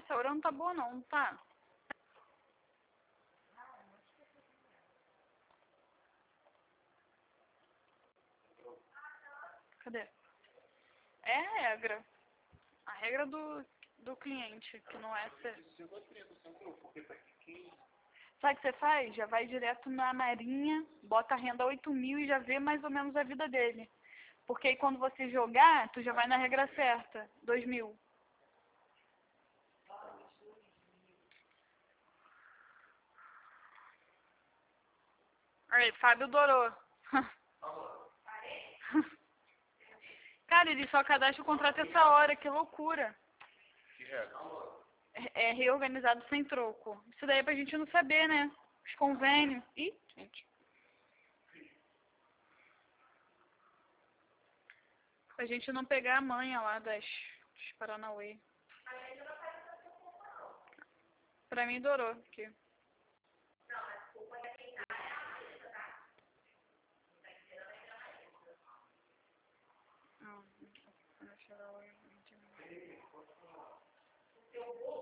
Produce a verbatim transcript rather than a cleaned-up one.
essa hora não tá boa não, tá? Cadê? É a regra. A regra do, do cliente, que não é ser. Sabe o que você faz? Já vai direto na Marinha, bota a renda oito mil e já vê mais ou menos a vida dele. Porque aí quando você jogar, tu já vai na regra certa, dois mil. Aí, Fábio Dorô. Cara, ele só cadastra o contrato essa hora, que loucura. É, é reorganizado sem troco. Isso daí é pra gente não saber, né? Os convênios. Ih, gente. Pra gente não pegar a manha lá das, dos Paranauê. Pra mim, Dorô. Aqui. Ah,